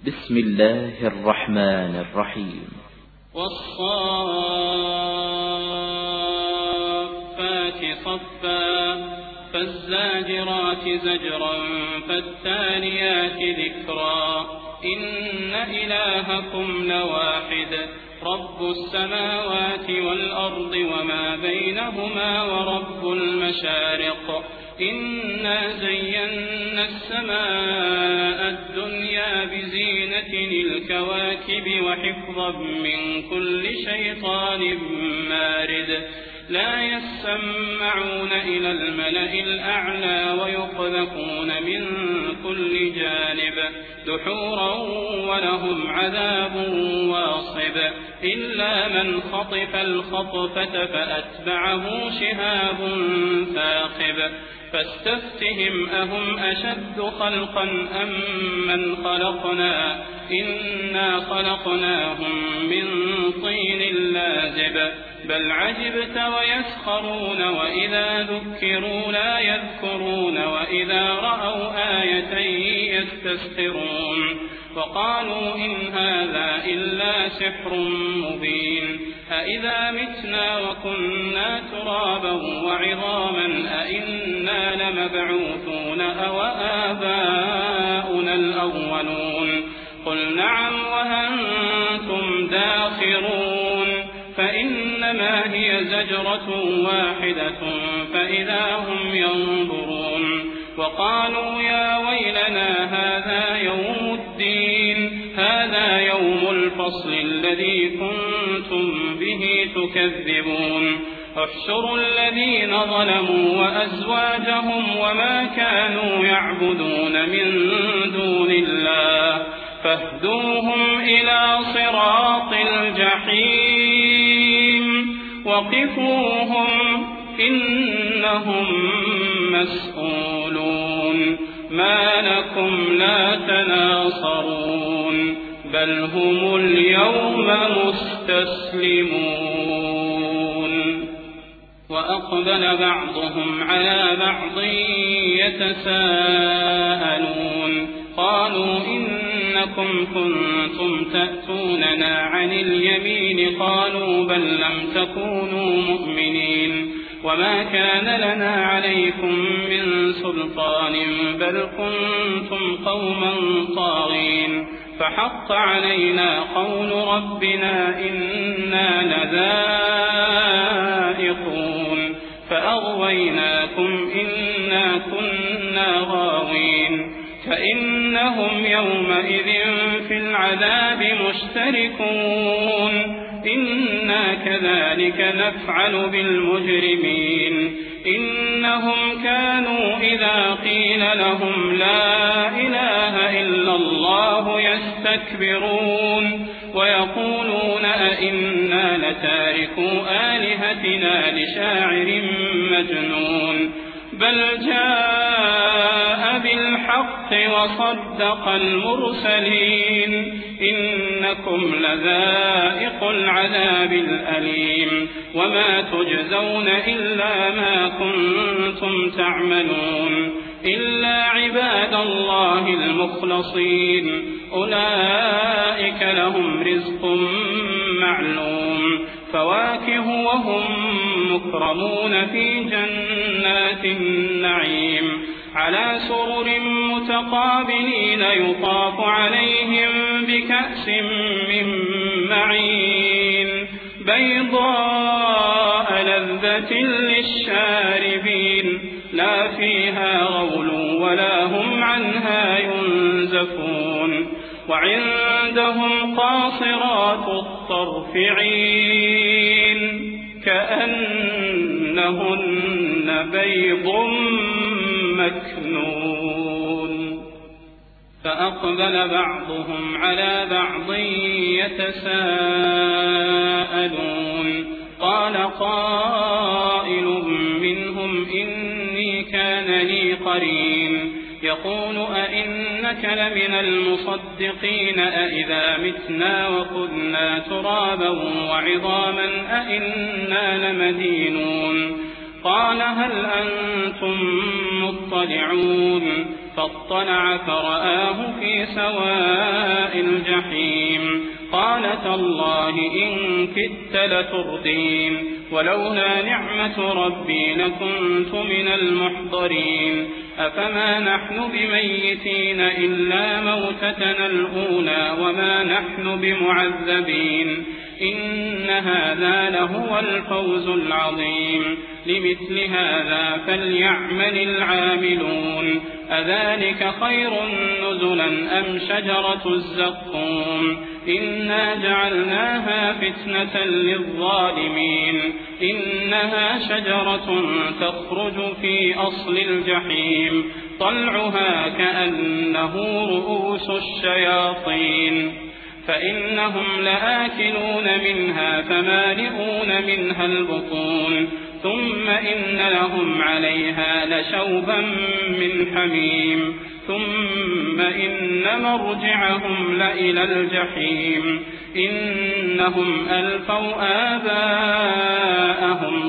بسم الله الرحمن الرحيم. والصافات صفا فالزاجرات زجرا فالتاليات ذكرا إن إلهكم لواحد رب السماوات والأرض وما بينهما ورب المشارق إنا زينا السماء الدنيا بزينة الكواكب وحفظا من كل شيطان مارد لا يسمعون إلى الملأ الأعلى ويقذفون من كل جانب دحورا ولهم عذاب واصب إلا من خطف الخطفة فأتبعه شهاب ثاقب فاستفتهم أهم أشد خلقا أم من خلقنا إنا خلقناهم من طين لازب بل عجبت ويسخرون وإذا ذكروا لا يذكرون وإذا رأوا آية يستسخرون وقالوا إن هذا إلا سحر مبين أإذا متنا وكنا ترابا وعظاما أإنا لمبعوثون أو آباؤنا الأولون قل نعم وأنتم داخرون فإنما هي زجرة واحدة فإذا هم ينظرون وقالوا يا ويلنا هذا يوم الدين هذا يوم الفصل الذي كنتم به تكذبون احشروا الذين ظلموا وأزواجهم وما كانوا يعبدون من دون الله فاهدوهم إلى صراط الجحيم وقفوهم إنهم مسؤولون ما لكم لا تناصرون بل هم اليوم مستسلمون وأقبل بعضهم على بعض يتساءلون قالوا إنكم كنتم تأتوننا عن اليمين قالوا بل لم تكونوا مؤمنين وما كان لنا عليكم من سلطان بل كنتم قوما طاغين فحق علينا قول ربنا إنا لذائقون فأغويناكم إنا كنا غاوين فإنهم يومئذ في العذاب مشتركون إنا كذلك نفعل بالمجرمين إنهم كانوا إذا قيل لهم لا إله إلا الله يستكبرون ويقولون أئنا لتاركو آلهتنا لشاعر مجنون بل جاء بالحق وصدق المرسلين إنكم لذائق العذاب الأليم وما تجزون إلا ما كنتم تعملون إلا عباد الله المخلصين أولئك لهم رزق معلوم فواكه وهم مكرمون في جنات النعيم على سرر متقابلين يطاف عليهم بكأس من معين بيضاء لذة للشاربين لا فيها غول ولا هم عنها ينزفون وعندهم قاصرات الطرف عين كأنهن بيض مكنون فأقبل بعضهم على بعض يتساءلون قال قائل منهم إني كان لي قرين يقول أئنك لمن المصدقين أئذا متنا وكنا ترابا وعظاما أئنا لمدينون قال هل أنتم مطلعون فاطلع فرآه في سواء الجحيم قال تالله إن كدت لتردين ولولا نعمة ربي لكنت من المحضرين أفما نحن بميتين إلا موتتنا الأولى وما نحن بمعذبين إن هذا لهو الفوز العظيم لمثل هذا فليعمل العاملون أذلك خير نزلا أم شجرة الزقوم إنا جعلناها فتنة للظالمين إنها شجرة تخرج في أصل الجحيم طلعها كأنه رؤوس الشياطين فإنهم لآكلون منها فمالئون منها البطون ثم إن لهم عليها لشوبا من حميم ثم إن مرجعهم لإلى الجحيم إنهم ألفوا آباءهم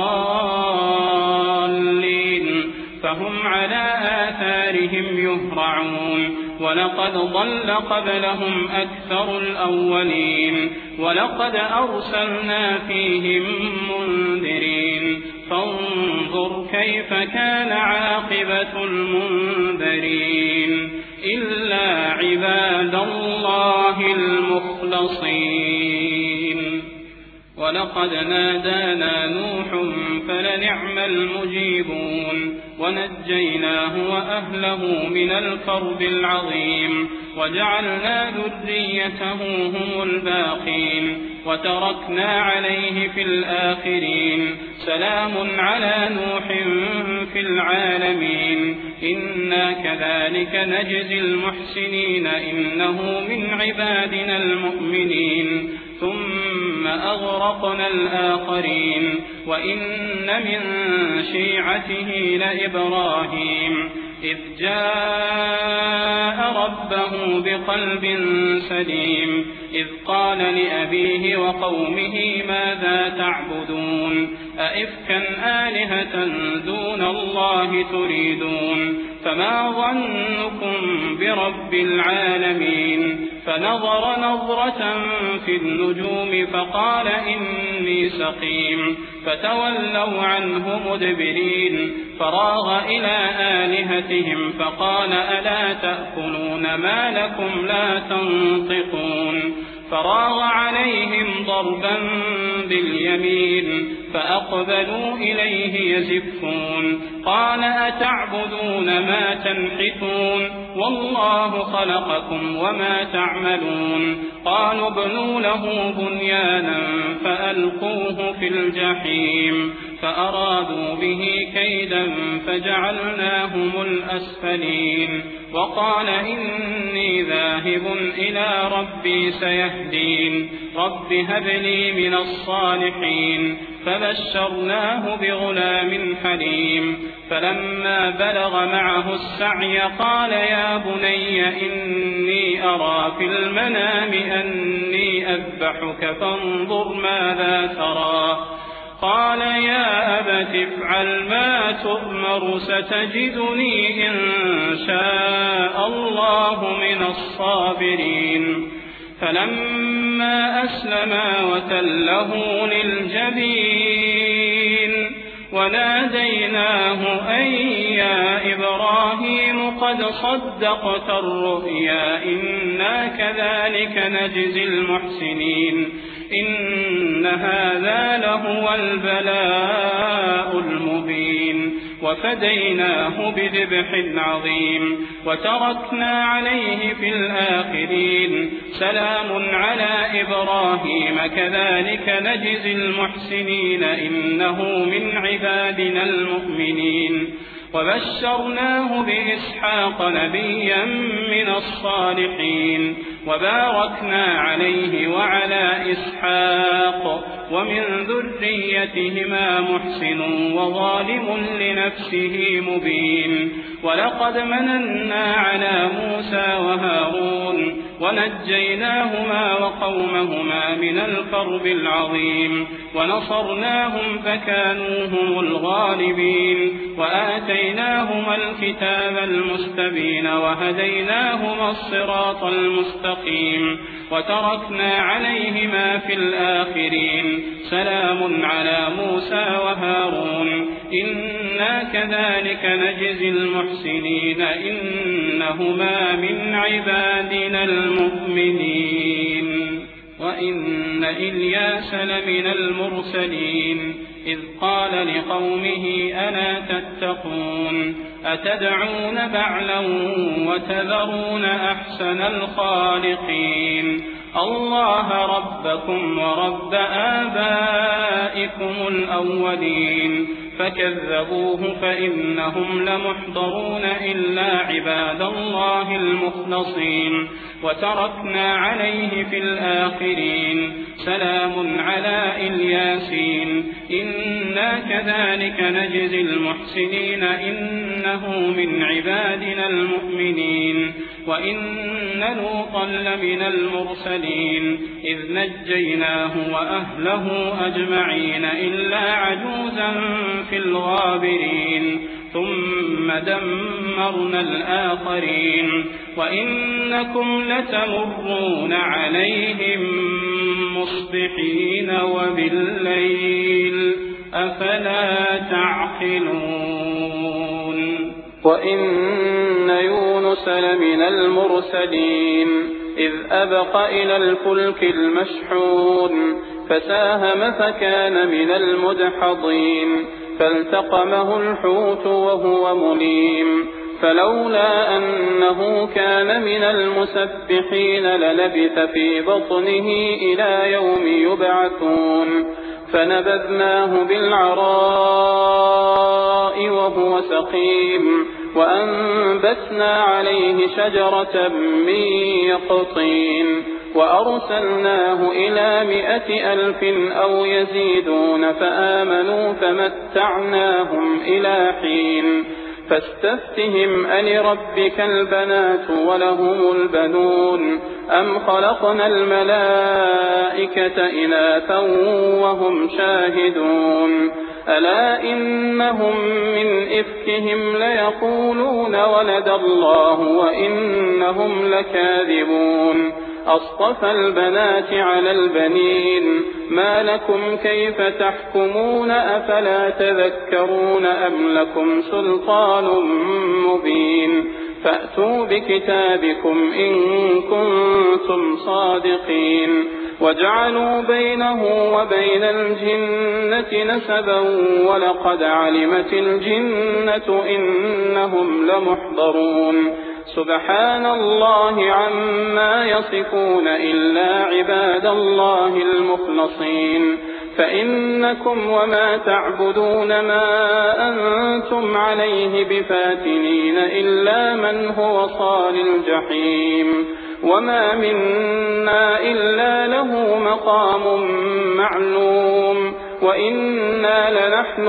ضالين فهم على آثارهم يهرعون ولقد ضل قبلهم أكثر الأولين ولقد أرسلنا فيهم منذرين فانظر كيف كان عاقبة المنذرين إلا عباد الله المخلصين ولقد نادانا نوح فلنعم المجيبون ونجيناه وأهله من الكرب العظيم وجعلنا ذريته هم الباقين وتركنا عليه في الآخرين سلام على نوح في العالمين إنا كذلك نجزي المحسنين إنه من عبادنا المؤمنين ثم أغرقنا الآخرين وإن من شيعته لإبراهيم إذ جاء ربه بقلب سليم إذ قال لأبيه وقومه ماذا تعبدون أئفكا آلهة دون الله تريدون فما ظنكم برب العالمين فنظر نظرة في النجوم فقال إني سقيم فتولوا عنه مدبرين فراغ إلى آلهتهم فقال ألا تأكلون ما لكم لا تنطقون فراغ عليهم ضربا باليمين فأقبلوا إليه يزفون قال أتعبدون ما تنحتون والله خلقكم وما تعملون قالوا ابنوا له بنيانا فألقوه في الجحيم فأرادوا به كيدا فجعلناهم الأسفلين وقال إني ذاهب إلى ربي سيهدين رب هب لي من الصالحين فبشرناه بغلام حليم فلما بلغ معه السعي قال يا بني إني أرى في المنام أني أذبحك فانظر ماذا ترى قال يا أبت افعل ما تؤمر ستجدني إن شاء الله من الصابرين فلما أسلما وتله للجبين وناديناه أن يا إبراهيم قد صدقت الرؤيا إنا كذلك نجزي المحسنين إن هذا لهو البلاء المبين وفديناه بذبح عظيم وتركنا عليه في الآخرين سلام على إبراهيم كذلك نجزي المحسنين إنه من عبادنا المؤمنين وبشرناه بإسحاق نبيا من الصالحين وباركنا عليه وعلى إسحاق ومن ذريتهما محسن وظالم لنفسه مبين ولقد مننا على موسى وهارون ونجيناهما وقومهما من الكرب العظيم ونصرناهم فكانوا هم الغالبين وآتيناهما الكتاب المستبين وهديناهما الصراط المستقيم وتركنا عليهما في الآخرين سلام على موسى وهارون إنا كذلك نجزي المحسنين إنهما من عبادنا المؤمنين وإن إلياس لمن المرسلين إذ قال لقومه ألا تتقون أتدعون بعلا وتذرون أحسن الخالقين الله ربكم ورب آبائكم الأولين فكذبوه فإنهم لمحضرون إلا عباد الله المخلصين وتركنا عليه في الآخرين سلام على إلياسين إنا كذلك نجزي المحسنين إنه من عبادنا المؤمنين وإن لوطا لمن المرسلين إذ نجيناه وأهله أجمعين إلا عجوزا في الغابرين ثم دمرنا الآخرين وإنكم لتمرون عليهم مصبحين وبالليل أفلا تعقلون وإن يونس لمن المرسلين إذ أبق إلى الفلك المشحون فساهم فكان من المدحضين فالتقمه الحوت وهو مليم فلولا أنه كان من المسبحين للبث في بطنه إلى يوم يبعثون فنبذناه بالعراء وهو سقيم وأنبتنا عليه شجرة من يقطين وأرسلناه إلى 100,000 أو يزيدون فآمنوا فمتعناهم إلى حين فاستفتهم ألربك البنات ولهم البنون أم خلقنا الملائكة إناثا وهم شاهدون ألا إنهم من إفكهم ليقولون ولد الله وإنهم لكاذبون أصطفى البنات على البنين ما لكم كيف تحكمون أفلا تذكرون أم لكم سلطان مبين فأتوا بكتابكم إن كنتم صادقين وجعلوا بينه وبين الجنة نسبا ولقد علمت الجنة إنهم لمحضرون سبحان الله عما يصفون إلا عباد الله المخلصين فإنكم وما تعبدون ما أنتم عليه بفاتنين إلا من هو صال الجحيم وما منا إلا له مقام معلوم وإنا لنحن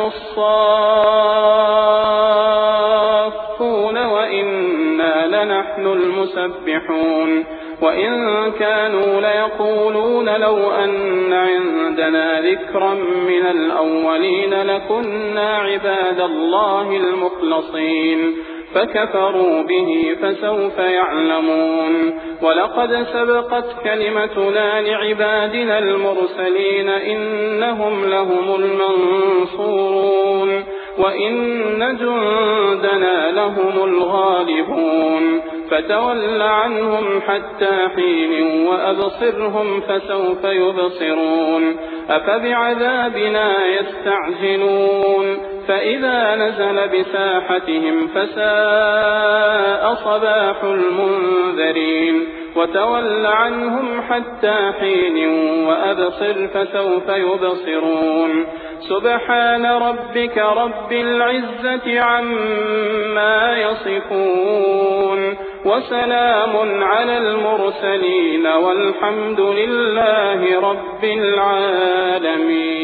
الصافون وإنا لنحن المسبحون وإن كانوا ليقولون لو أن عندنا ذكرا من الأولين لكنا عباد الله المخلصين فكفروا به فسوف يعلمون ولقد سبقت كلمتنا لعبادنا المرسلين إنهم لهم المنصورون وإن جندنا لهم الغالبون فتول عنهم حتى حين وأبصرهم فسوف يبصرون أفبعذابنا يستعجلون فإذا نزل بساحتهم فساء صباح المنذرين وتول عنهم حتى حين وأبصر فسوف يبصرون سبحان ربك رب العزة عما يصفون وسلام على المرسلين والحمد لله رب العالمين.